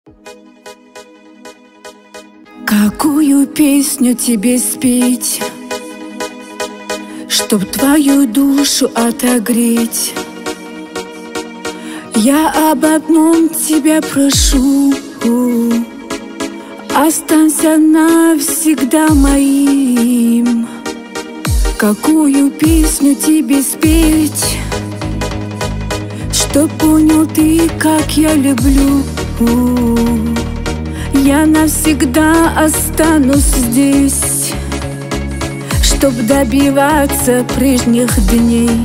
Какую песню тебе спеть, чтоб твою душу отогреть? Я об одном тебя прошу: останься навсегда моим. Какую песню тебе спеть, чтоб понял ты, как я люблю? Я навсегда останусь здесь, чтоб добиваться прежних дней.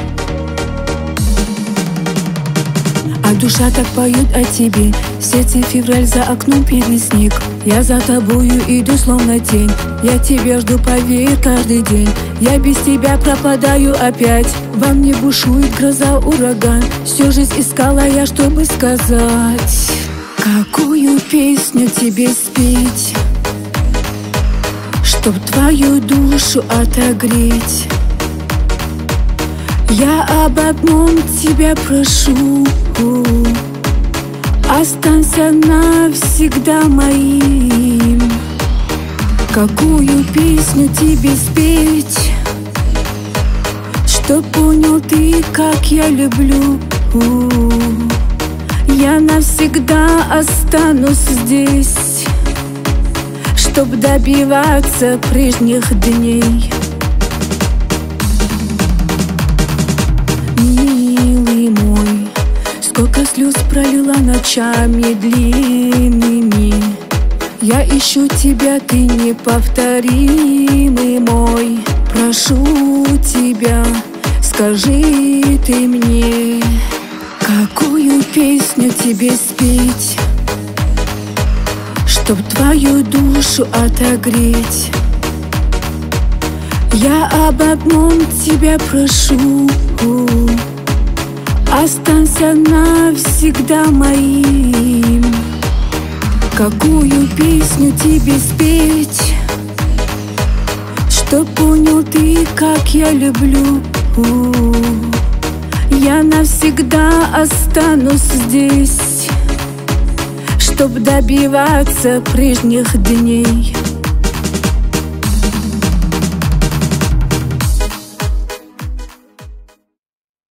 А душа так поет о тебе, в сердце февраль, за окном первый снег. Я за тобою иду, словно тень, я тебя жду, поверь, каждый день. Я без тебя пропадаю опять, во мне бушует гроза, ураган. Всю жизнь искала я, чтобы сказать. Какую песню тебе спеть, чтоб твою душу отогреть? Я об одном тебя прошу: останься навсегда моим. Какую песню тебе спеть, чтоб понял ты, как я люблю? Я навсегда останусь здесь, чтоб добиваться прежних дней. Милый мой, сколько слез пролила ночами длинными. Я ищу тебя, ты неповторимый мой. Прошу тебя, скажи ты мне, какую песню тебе спеть, чтоб твою душу отогреть? Я об одном тебя прошу: останься навсегда моим. Какую песню тебе спеть, чтоб понял ты, как я люблю? Я навсегда останусь здесь, чтоб добиваться прежних дней.